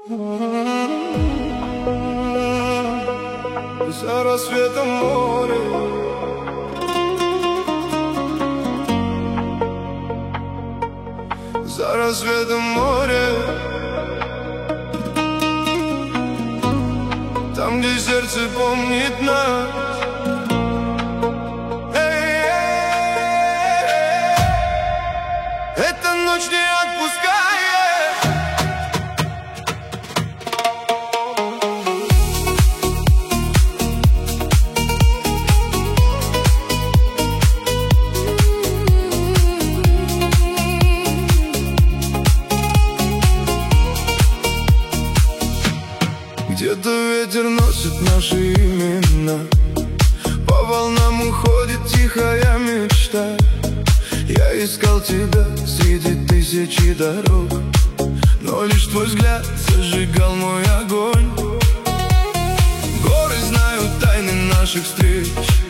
За рассветом море, за рассветом море, там, где сердце помнит нас. Эта ночь не отпускает. Где-то ветер носит наши имена, по волнам уходит тихая мечта. Я искал тебя среди тысячи дорог, но лишь твой взгляд зажигал мой огонь. Горы знают тайны наших встреч,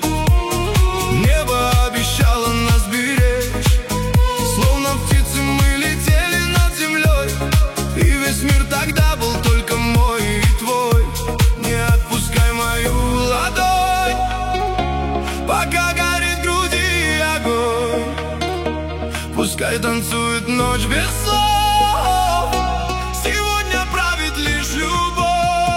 небо обещало нас беречь. Словно птицы мы летели над землей, и весь мир тогда был только мой и твой. Не отпускай мою ладонь, пока горит в груди огонь. Пускай танцует ночь без слов, сегодня правит лишь любовь.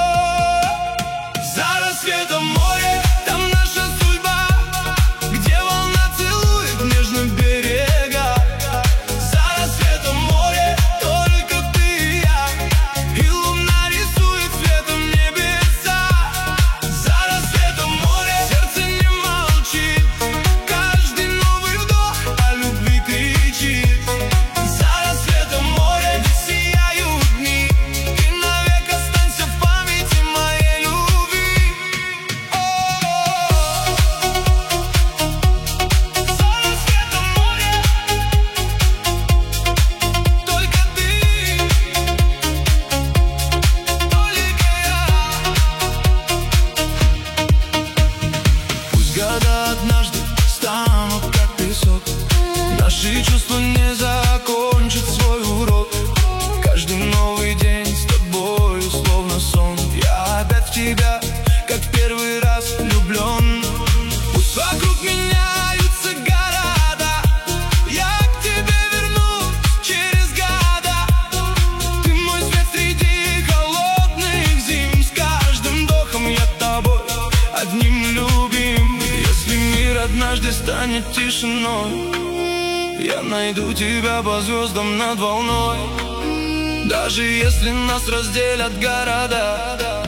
За рассветом море, там наша судьба, где волна целует нежно берега. За рассветом море, только ты и я, и луна рисует светом небеса. За рассветом море, сердце не молчит, каждый новый вдох о любви кричит. За рассветом море, где сияют дни, ты навек останься в памяти моей любви. За рассветом море, только ты, только я. Пусть года однажды станут как песок, наши чувства не закончат свой урок. Каждый новый день с тобой словно сон, я опять в тебя, как в первый раз влюблен. Пусть вокруг меняются города, я к тебе вернусь через года. Ты мой свет среди холодных зим, с каждым вдохом я тобой одним любим. Если мир однажды станет тишиной, я найду тебя по звездам над волной. Даже если нас разделят города,